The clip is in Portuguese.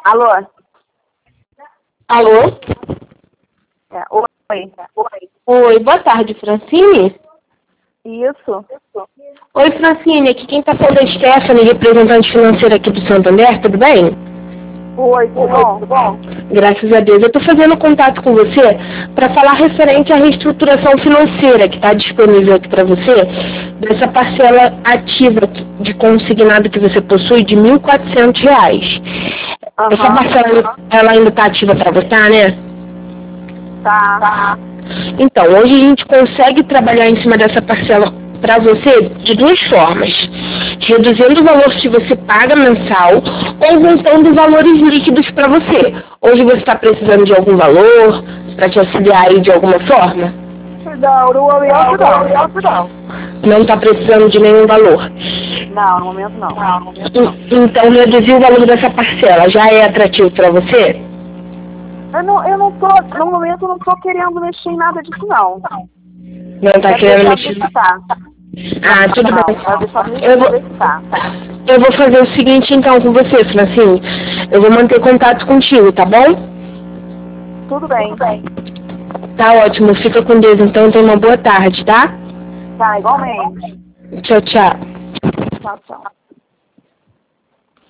Alô? Alô? Oi. Oi, boa tarde, Francine. Isso. Oi, Francine, aqui quem tá falando é Stephanie, representante financeira aqui do Santander, tudo bem? Oi, tudo bom? Graças a Deus. Eu estou fazendo contato com você para falar referente à reestruturação financeira que está disponível aqui para você, dessa parcela ativa de consignado que você possui de R$ 1.400. Essa parcela, ela ainda está ativa para votar, né? Tá. Então, hoje a gente consegue trabalhar em cima dessa parcela para você de duas formas: reduzindo o valor que você paga mensal ou juntando valores líquidos para você. Hoje você está precisando de algum valor para te auxiliar aí de alguma forma? Não, no momento não. Não está precisando de nenhum valor. Não, no momento não. Então, reduzir o valor dessa parcela já é atrativo para você? No momento eu não tô querendo mexer em nada disso não. Não está querendo Deixar do mexer? jeito que tá. Ah, tudo Não, quero deixar bem. do jeito que tá. Eu vou fazer o seguinte então com você, Francine. Eu vou manter contato contigo, tá bom? Tudo bem. Tá ótimo. Fica com Deus então. Tenha uma boa tarde, tá? Tá, igualmente. Tchau, tchau. Tchau, tchau.